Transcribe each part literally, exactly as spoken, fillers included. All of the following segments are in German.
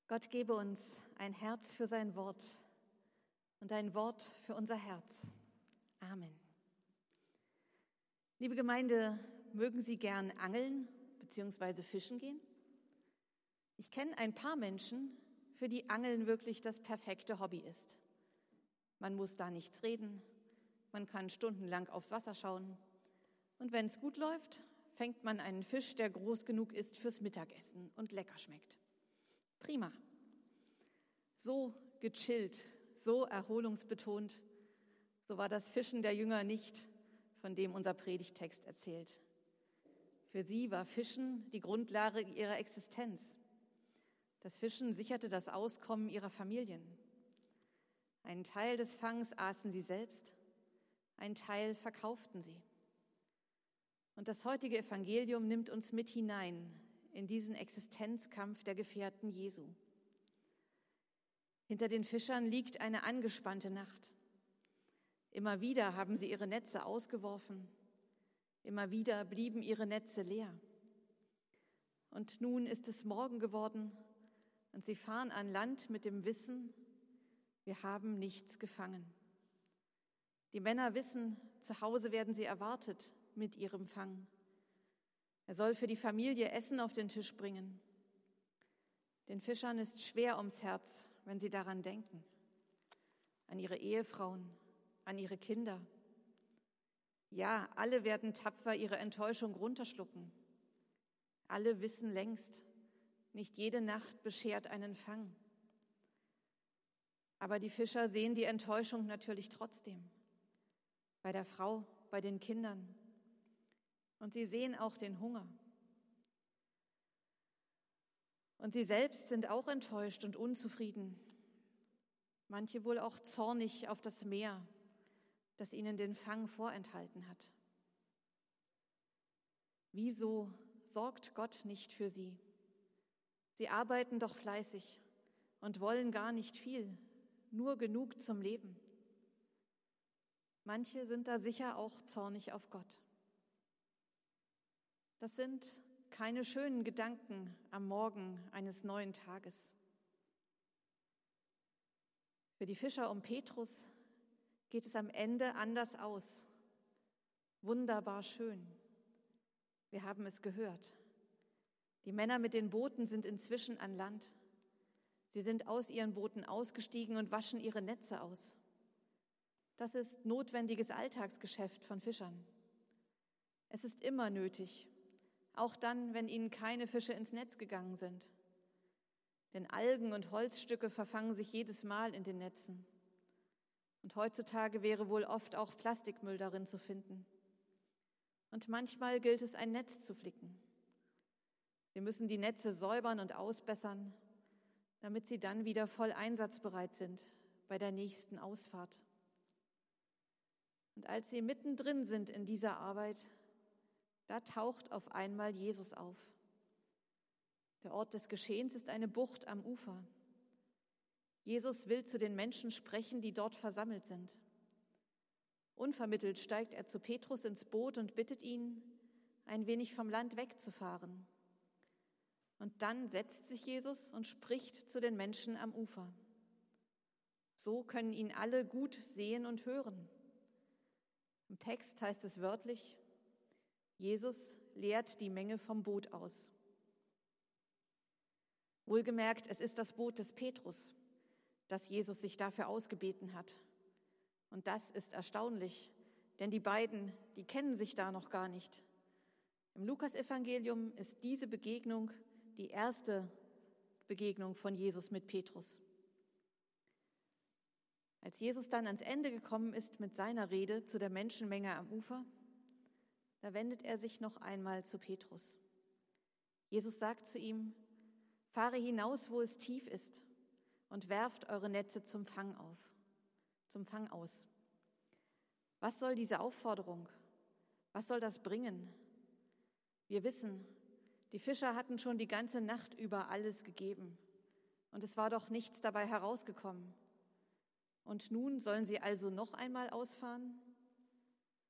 Gott gebe uns ein Herz für sein Wort und ein Wort für unser Herz. Amen. Liebe Gemeinde, mögen Sie gern angeln bzw. fischen gehen? Ich kenne ein paar Menschen, für die Angeln wirklich das perfekte Hobby ist. Man muss da nichts reden, man kann stundenlang aufs Wasser schauen und wenn es gut läuft, fängt man einen Fisch, der groß genug ist fürs Mittagessen und lecker schmeckt. Prima. So gechillt, so erholungsbetont, so war das Fischen der Jünger nicht, von dem unser Predigttext erzählt. Für sie war Fischen die Grundlage ihrer Existenz. Das Fischen sicherte das Auskommen ihrer Familien. Einen Teil des Fangs aßen sie selbst, einen Teil verkauften sie. Und das heutige Evangelium nimmt uns mit hinein in diesen Existenzkampf der Gefährten Jesu. Hinter den Fischern liegt eine angespannte Nacht. Immer wieder haben sie ihre Netze ausgeworfen. Immer wieder blieben ihre Netze leer. Und nun ist es Morgen geworden und sie fahren an Land mit dem Wissen, wir haben nichts gefangen. Die Männer wissen, zu Hause werden sie erwartet mit ihrem Fang. Er soll für die Familie Essen auf den Tisch bringen. Den Fischern ist schwer ums Herz, wenn sie daran denken. An ihre Ehefrauen, an ihre Kinder. Ja, alle werden tapfer ihre Enttäuschung runterschlucken. Alle wissen längst, nicht jede Nacht beschert einen Fang. Aber die Fischer sehen die Enttäuschung natürlich trotzdem. Bei der Frau, bei den Kindern. Und sie sehen auch den Hunger. Und sie selbst sind auch enttäuscht und unzufrieden. Manche wohl auch zornig auf das Meer, das ihnen den Fang vorenthalten hat. Wieso sorgt Gott nicht für sie? Sie arbeiten doch fleißig und wollen gar nicht viel, nur genug zum Leben. Manche sind da sicher auch zornig auf Gott. Das sind keine schönen Gedanken am Morgen eines neuen Tages. Für die Fischer um Petrus geht es am Ende anders aus. Wunderbar schön. Wir haben es gehört. Die Männer mit den Booten sind inzwischen an Land. Sie sind aus ihren Booten ausgestiegen und waschen ihre Netze aus. Das ist notwendiges Alltagsgeschäft von Fischern. Es ist immer nötig, auch dann, wenn ihnen keine Fische ins Netz gegangen sind. Denn Algen und Holzstücke verfangen sich jedes Mal in den Netzen. Und heutzutage wäre wohl oft auch Plastikmüll darin zu finden. Und manchmal gilt es, ein Netz zu flicken. Sie müssen die Netze säubern und ausbessern, damit sie dann wieder voll einsatzbereit sind bei der nächsten Ausfahrt. Und als sie mittendrin sind in dieser Arbeit, da taucht auf einmal Jesus auf. Der Ort des Geschehens ist eine Bucht am Ufer. Jesus will zu den Menschen sprechen, die dort versammelt sind. Unvermittelt steigt er zu Petrus ins Boot und bittet ihn, ein wenig vom Land wegzufahren. Und dann setzt sich Jesus und spricht zu den Menschen am Ufer. So können ihn alle gut sehen und hören. Im Text heißt es wörtlich, Jesus lehrt die Menge vom Boot aus. Wohlgemerkt, es ist das Boot des Petrus, das Jesus sich dafür ausgebeten hat. Und das ist erstaunlich, denn die beiden, die kennen sich da noch gar nicht. Im Lukasevangelium ist diese Begegnung die erste Begegnung von Jesus mit Petrus. Als Jesus dann ans Ende gekommen ist mit seiner Rede zu der Menschenmenge am Ufer, da wendet er sich noch einmal zu Petrus. Jesus sagt zu ihm, fahre hinaus, wo es tief ist, und werft eure Netze zum Fang auf, zum Fang aus. Was soll diese Aufforderung? Was soll das bringen? Wir wissen, die Fischer hatten schon die ganze Nacht über alles gegeben und es war doch nichts dabei herausgekommen. Und nun sollen sie also noch einmal ausfahren?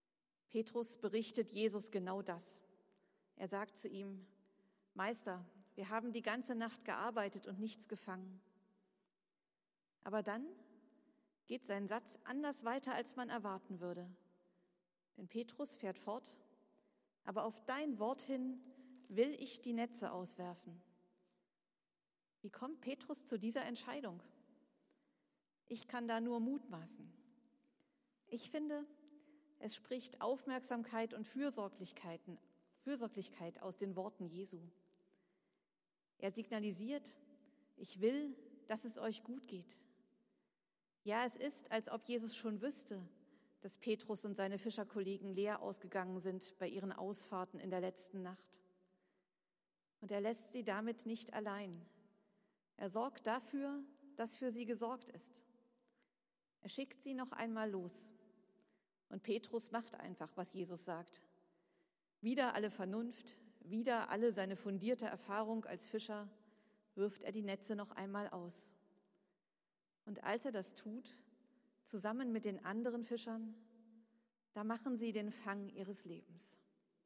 Petrus berichtet Jesus genau das. Er sagt zu ihm, Meister, wir haben die ganze Nacht gearbeitet und nichts gefangen. Aber dann geht sein Satz anders weiter, als man erwarten würde. Denn Petrus fährt fort, aber auf dein Wort hin will ich die Netze auswerfen. Wie kommt Petrus zu dieser Entscheidung? Ich kann da nur mutmaßen. Ich finde, es spricht Aufmerksamkeit und Fürsorglichkeit, Fürsorglichkeit aus den Worten Jesu. Er signalisiert, ich will, dass es euch gut geht. Ja, es ist, als ob Jesus schon wüsste, dass Petrus und seine Fischerkollegen leer ausgegangen sind bei ihren Ausfahrten in der letzten Nacht. Und er lässt sie damit nicht allein. Er sorgt dafür, dass für sie gesorgt ist. Er schickt sie noch einmal los. Und Petrus macht einfach, was Jesus sagt. Wider alle Vernunft, wider alle seine fundierte Erfahrung als Fischer, wirft er die Netze noch einmal aus. Und als er das tut, zusammen mit den anderen Fischern, da machen sie den Fang ihres Lebens.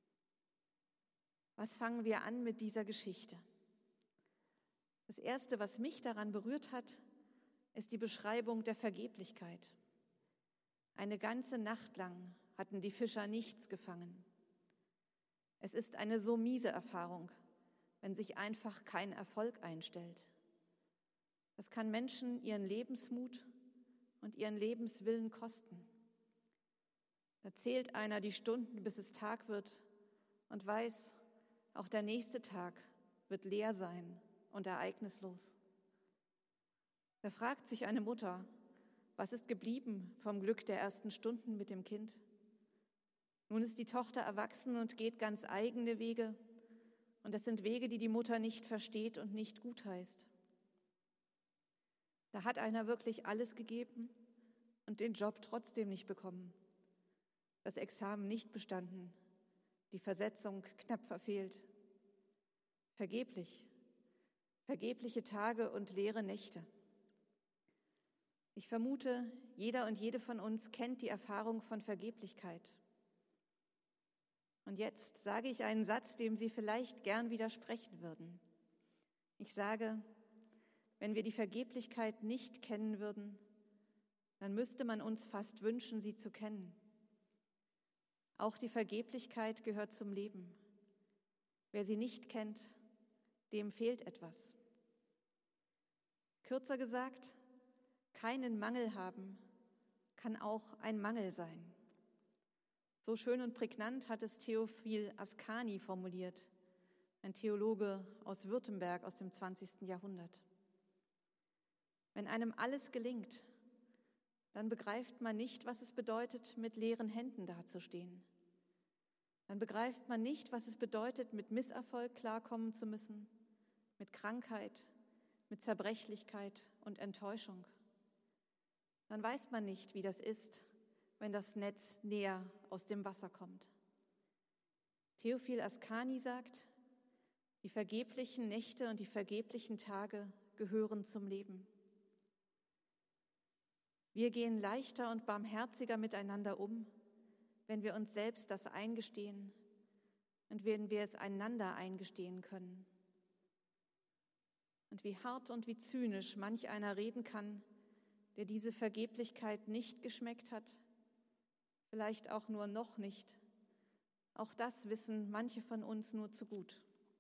Was fangen wir an mit dieser Geschichte? Das Erste, was mich daran berührt hat, ist die Beschreibung der Vergeblichkeit. Eine ganze Nacht lang hatten die Fischer nichts gefangen. Es ist eine so miese Erfahrung, wenn sich einfach kein Erfolg einstellt. Das kann Menschen ihren Lebensmut und ihren Lebenswillen kosten. Da zählt einer die Stunden, bis es Tag wird und weiß, auch der nächste Tag wird leer sein und ereignislos. Da fragt sich eine Mutter, was ist geblieben vom Glück der ersten Stunden mit dem Kind? Nun ist die Tochter erwachsen und geht ganz eigene Wege. Und das sind Wege, die die Mutter nicht versteht und nicht gutheißt. Da hat einer wirklich alles gegeben und den Job trotzdem nicht bekommen. Das Examen nicht bestanden, die Versetzung knapp verfehlt. Vergeblich, vergebliche Tage und leere Nächte. Ich vermute, jeder und jede von uns kennt die Erfahrung von Vergeblichkeit. Und jetzt sage ich einen Satz, dem Sie vielleicht gern widersprechen würden. Ich sage, wenn wir die Vergeblichkeit nicht kennen würden, dann müsste man uns fast wünschen, sie zu kennen. Auch die Vergeblichkeit gehört zum Leben. Wer sie nicht kennt, dem fehlt etwas. Kürzer gesagt, keinen Mangel haben kann auch ein Mangel sein. So schön und prägnant hat es Theophil Ascani formuliert, ein Theologe aus Württemberg aus dem zwanzigsten Jahrhundert. Wenn einem alles gelingt, dann begreift man nicht, was es bedeutet, mit leeren Händen dazustehen. Dann begreift man nicht, was es bedeutet, mit Misserfolg klarkommen zu müssen, mit Krankheit, mit Zerbrechlichkeit und Enttäuschung. Dann weiß man nicht, wie das ist, wenn das Netz näher aus dem Wasser kommt. Theophil Ascani sagt, die vergeblichen Nächte und die vergeblichen Tage gehören zum Leben. Wir gehen leichter und barmherziger miteinander um, wenn wir uns selbst das eingestehen und wenn wir es einander eingestehen können. Und wie hart und wie zynisch manch einer reden kann, der diese Vergeblichkeit nicht geschmeckt hat, vielleicht auch nur noch nicht. Auch das wissen manche von uns nur zu gut.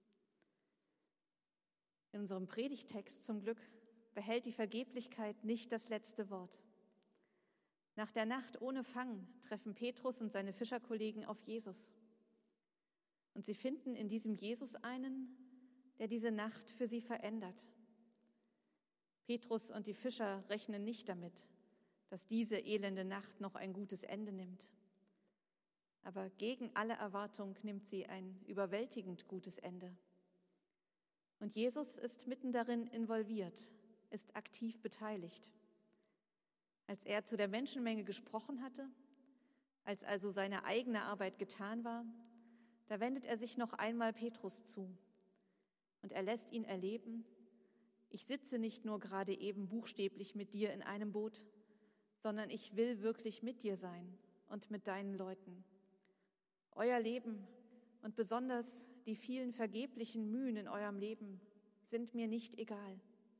In unserem Predigtext zum Glück behält die Vergeblichkeit nicht das letzte Wort. Nach der Nacht ohne Fang treffen Petrus und seine Fischerkollegen auf Jesus. Und sie finden in diesem Jesus einen, der diese Nacht für sie verändert. Petrus und die Fischer rechnen nicht damit, dass diese elende Nacht noch ein gutes Ende nimmt. Aber gegen alle Erwartung nimmt sie ein überwältigend gutes Ende. Und Jesus ist mitten darin involviert, ist aktiv beteiligt. Als er zu der Menschenmenge gesprochen hatte, als also seine eigene Arbeit getan war, da wendet er sich noch einmal Petrus zu. Und er lässt ihn erleben, ich sitze nicht nur gerade eben buchstäblich mit dir in einem Boot, sondern ich will wirklich mit dir sein und mit deinen Leuten. Euer Leben und besonders die vielen vergeblichen Mühen in eurem Leben sind mir nicht egal.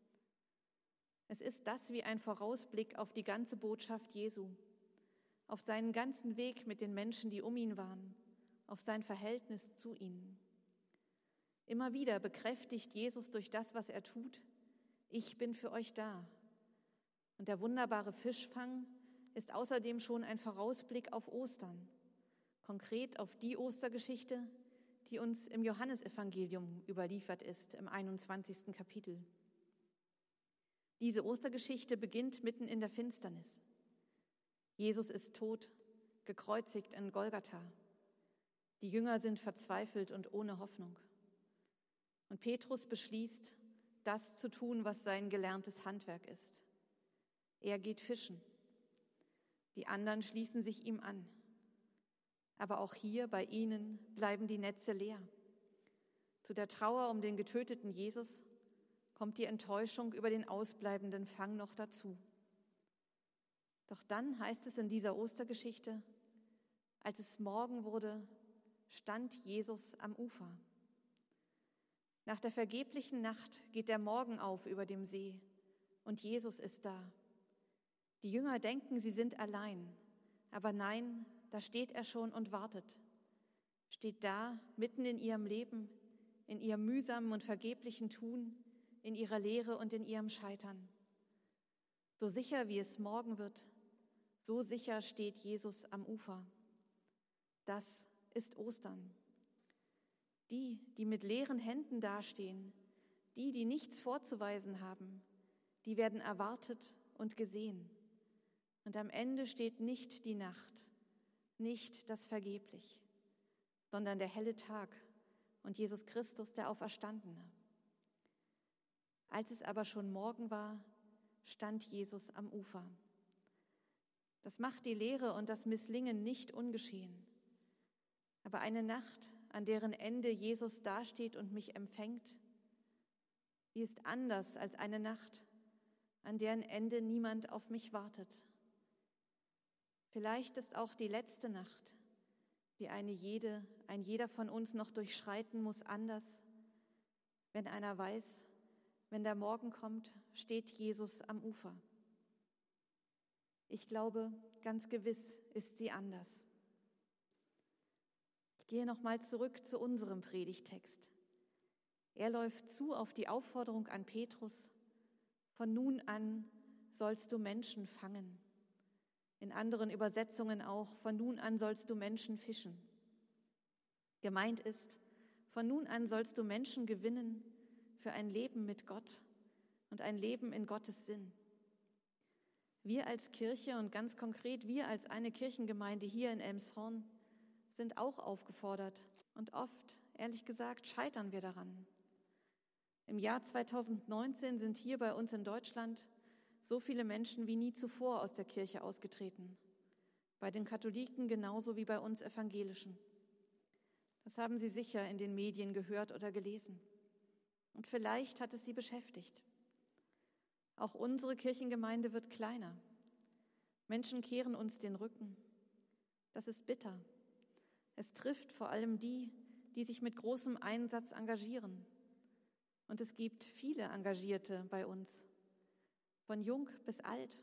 Es ist das wie ein Vorausblick auf die ganze Botschaft Jesu, auf seinen ganzen Weg mit den Menschen, die um ihn waren, auf sein Verhältnis zu ihnen. Immer wieder bekräftigt Jesus durch das, was er tut: Ich bin für euch da. Und der wunderbare Fischfang ist außerdem schon ein Vorausblick auf Ostern, konkret auf die Ostergeschichte, die uns im Johannesevangelium überliefert ist, im einundzwanzigsten Kapitel. Diese Ostergeschichte beginnt mitten in der Finsternis. Jesus ist tot, gekreuzigt in Golgatha. Die Jünger sind verzweifelt und ohne Hoffnung. Und Petrus beschließt, das zu tun, was sein gelerntes Handwerk ist. Er geht fischen. Die anderen schließen sich ihm an. Aber auch hier bei ihnen bleiben die Netze leer. Zu der Trauer um den getöteten Jesus kommt die Enttäuschung über den ausbleibenden Fang noch dazu. Doch dann heißt es in dieser Ostergeschichte: Als es Morgen wurde, stand Jesus am Ufer. Nach der vergeblichen Nacht geht der Morgen auf über dem See und Jesus ist da. Die Jünger denken, sie sind allein, aber nein, da steht er schon und wartet. Steht da, mitten in ihrem Leben, in ihrem mühsamen und vergeblichen Tun, in ihrer Lehre und in ihrem Scheitern. So sicher wie es morgen wird, so sicher steht Jesus am Ufer. Das ist Ostern. Die, die mit leeren Händen dastehen, die, die nichts vorzuweisen haben, die werden erwartet und gesehen. Und am Ende steht nicht die Nacht, nicht das Vergeblich, sondern der helle Tag und Jesus Christus, der Auferstandene. Als es aber schon Morgen war, stand Jesus am Ufer. Das macht die Lehre und das Misslingen nicht ungeschehen. Aber eine Nacht, an deren Ende Jesus dasteht und mich empfängt, die ist anders als eine Nacht, an deren Ende niemand auf mich wartet. Vielleicht ist auch die letzte Nacht, die eine jede, ein jeder von uns noch durchschreiten muss, anders, wenn einer weiß, wenn der Morgen kommt, steht Jesus am Ufer. Ich glaube, ganz gewiss ist sie anders. Ich gehe nochmal zurück zu unserem Predigtext. Er läuft zu auf die Aufforderung an Petrus: Von nun an sollst du Menschen fangen. In anderen Übersetzungen auch: Von nun an sollst du Menschen fischen. Gemeint ist: Von nun an sollst du Menschen gewinnen für ein Leben mit Gott und ein Leben in Gottes Sinn. Wir als Kirche und ganz konkret wir als eine Kirchengemeinde hier in Elmshorn sind auch aufgefordert. Und oft, ehrlich gesagt, scheitern wir daran. Im Jahr zweitausendneunzehn sind hier bei uns in Deutschland so viele Menschen wie nie zuvor aus der Kirche ausgetreten. Bei den Katholiken genauso wie bei uns Evangelischen. Das haben Sie sicher in den Medien gehört oder gelesen. Und vielleicht hat es Sie beschäftigt. Auch unsere Kirchengemeinde wird kleiner. Menschen kehren uns den Rücken. Das ist bitter. Es trifft vor allem die, die sich mit großem Einsatz engagieren. Und es gibt viele Engagierte bei uns, von jung bis alt.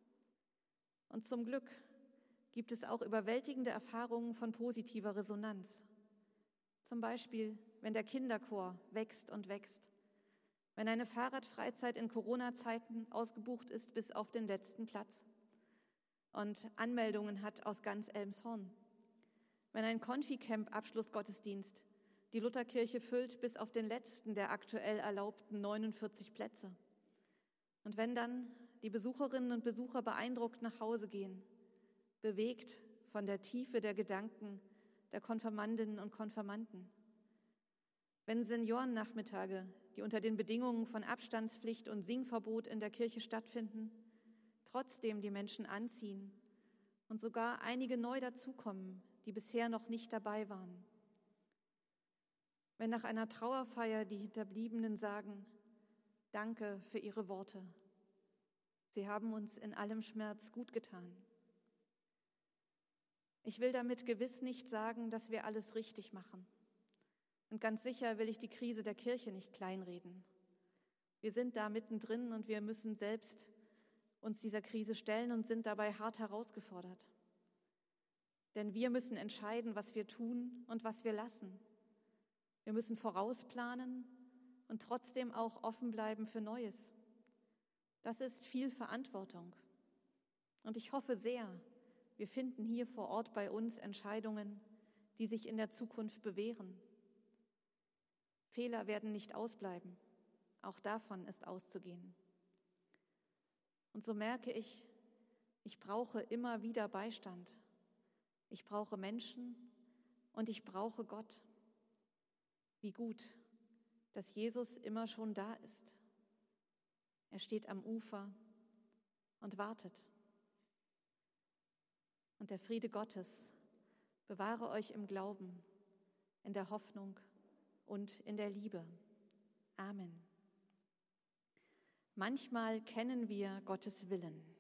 Und zum Glück gibt es auch überwältigende Erfahrungen von positiver Resonanz. Zum Beispiel, wenn der Kinderchor wächst und wächst. Wenn eine Fahrradfreizeit in Corona-Zeiten ausgebucht ist bis auf den letzten Platz und Anmeldungen hat aus ganz Elmshorn. Wenn ein Konfi-Camp-Abschlussgottesdienst die Lutherkirche füllt bis auf den letzten der aktuell erlaubten neunundvierzig Plätze. Und wenn dann die Besucherinnen und Besucher beeindruckt nach Hause gehen, bewegt von der Tiefe der Gedanken der Konfirmandinnen und Konfirmanden. Wenn Seniorennachmittage, die unter den Bedingungen von Abstandspflicht und Singverbot in der Kirche stattfinden, trotzdem die Menschen anziehen und sogar einige neu dazukommen, die bisher noch nicht dabei waren. Wenn nach einer Trauerfeier die Hinterbliebenen sagen: Danke für Ihre Worte. Sie haben uns in allem Schmerz gut getan. Ich will damit gewiss nicht sagen, dass wir alles richtig machen. Und ganz sicher will ich die Krise der Kirche nicht kleinreden. Wir sind da mittendrin und wir müssen selbst uns dieser Krise stellen und sind dabei hart herausgefordert. Denn wir müssen entscheiden, was wir tun und was wir lassen. Wir müssen vorausplanen und trotzdem auch offen bleiben für Neues. Das ist viel Verantwortung. Und ich hoffe sehr, wir finden hier vor Ort bei uns Entscheidungen, die sich in der Zukunft bewähren. Fehler werden nicht ausbleiben. Auch davon ist auszugehen. Und so merke ich, ich brauche immer wieder Beistand. Ich brauche Menschen und ich brauche Gott. Wie gut, dass Jesus immer schon da ist. Er steht am Ufer und wartet. Und der Friede Gottes bewahre euch im Glauben, in der Hoffnung und in der Liebe. Amen. Manchmal kennen wir Gottes Willen.